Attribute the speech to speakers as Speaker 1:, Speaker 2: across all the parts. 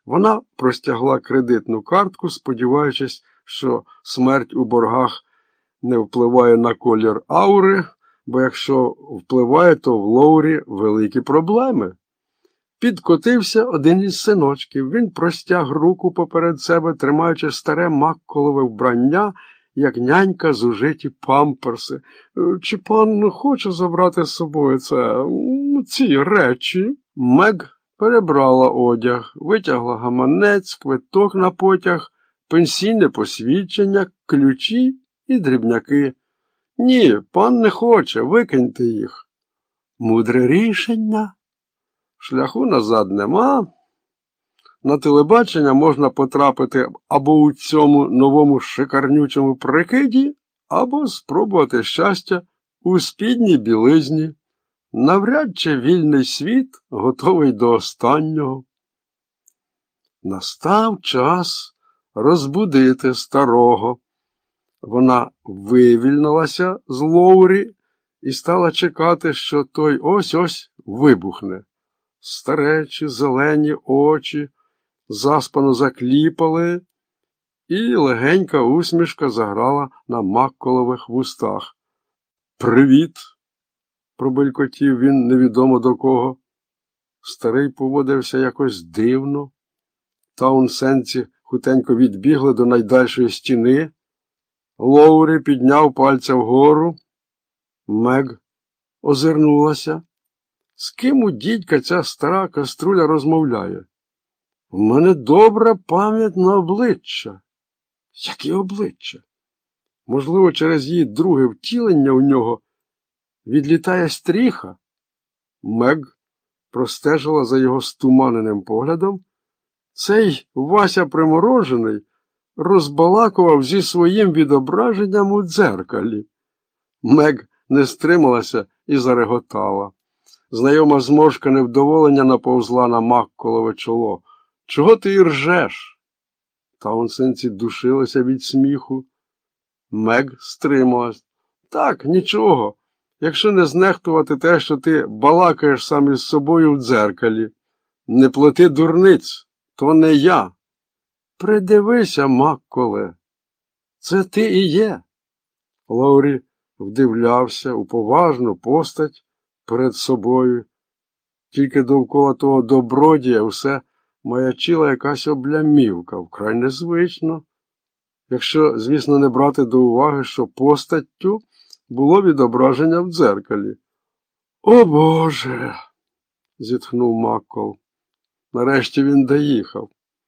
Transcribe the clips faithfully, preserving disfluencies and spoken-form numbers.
Speaker 1: Вона простягла кредитну картку, сподіваючись, що смерть у боргах не впливає на колір аури, бо якщо впливає, то в Лоурі великі проблеми. Підкотився один із синочків. Він простяг руку поперед себе, тримаючи старе макколове вбрання, як нянька зужиті памперси. «Чи пан хоче забрати з собою це, ці речі?» Мег перебрала одяг, витягла гаманець, квиток на потяг, пенсійне посвідчення, ключі і дрібняки. «Ні, пан не хоче, викиньте їх». «Мудре рішення. Шляху назад нема. На телебачення можна потрапити або у цьому новому шикарнючому прикиді, або спробувати щастя у спідній білизні. Навряд чи вільний світ готовий до останнього». Настав час розбудити старого. Вона вивільнилася з Лоурі і стала чекати, що той ось-ось вибухне. Старечі зелені очі заспано закліпали, і легенька усмішка заграла на макколових вустах. «Привіт!» – пробелькотів він невідомо до кого. Старий поводився якось дивно. Таунсендці хутенько відбігли до найдальшої стіни. Лоурі підняв пальця вгору. Мег озирнулася. З ким у дідька ця стара каструля розмовляє? У мене добра пам'ять на обличчя. Які обличчя? Можливо, через її друге втілення у нього відлітає стріха? Мег простежила за його стуманеним поглядом. Цей Вася приморожений розбалакував зі своїм відображенням у дзеркалі. Мег не стрималася і зареготала. Знайома зморшка невдоволення наповзла на макколове чоло. «Чого ти і ржеш?» Таунсендці душилися від сміху. Мег стрималась. «Так, нічого, якщо не знехтувати те, що ти балакаєш сам із собою в дзеркалі. Не плати дурниць, то не я». «Придивися, макколе, це ти і є». Лоурі вдивлявся у поважну постать перед собою. Тільки довкола того добродія все маячила якась облямівка, вкрай незвично. Якщо, звісно, не брати до уваги, що постаттю було відображення в дзеркалі. «О, Боже!» – зітхнув Маккол. Нарешті він доїхав.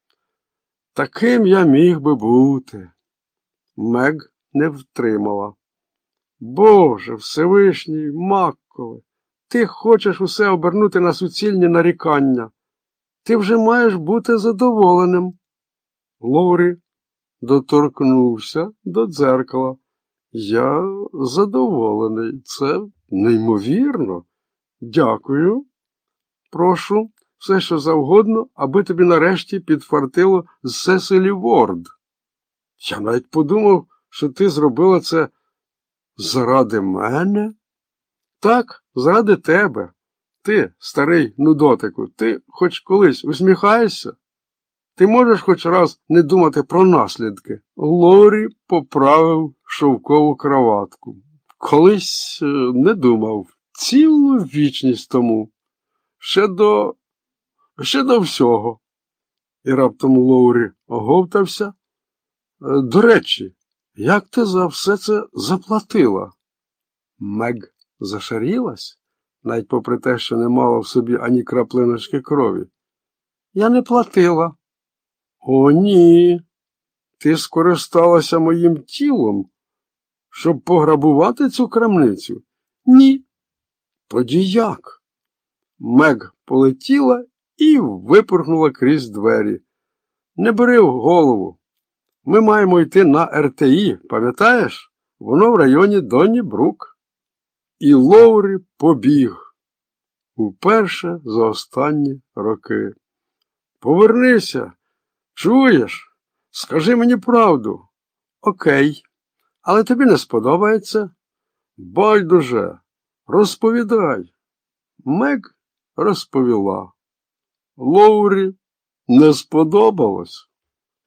Speaker 1: «Таким я міг би бути». Мег не втримала. «Боже, Всевишній, Макколе, ти хочеш усе обернути на суцільні нарікання. Ти вже маєш бути задоволеним». Лоурі доторкнувся до дзеркала. «Я задоволений. Це неймовірно. Дякую. Прошу, все, що завгодно, аби тобі нарешті підфартило з Сесилі Ворд. Я навіть подумав, що ти зробила це заради мене?» «Так, заради тебе. Ти, старий нудотику, ти хоч колись усміхаєшся? Ти можеш хоч раз не думати про наслідки?» Лоурі поправив шовкову краватку. «Колись не думав. Цілу вічність тому. Ще до... ще до всього». І раптом Лоурі оговтався. «До речі, як ти за все це заплатила?» Мег зашарілась, навіть попри те, що не мала в собі ані краплиночки крові. «Я не платила». «О, ні. Ти скористалася моїм тілом, щоб пограбувати цю крамницю?» «Ні». «Тоді як?» Мег полетіла і випорхнула крізь двері. «Не бери в голову. Ми маємо йти на Р Т І, пам'ятаєш? Воно в районі Донні-Брук». І Лоурі побіг. Уперше за останні роки. «Повернися. Чуєш? Скажи мені правду». «Окей. Але тобі не сподобається?» «Байдуже. Розповідай». Мег розповіла. Лоурі Не сподобалось?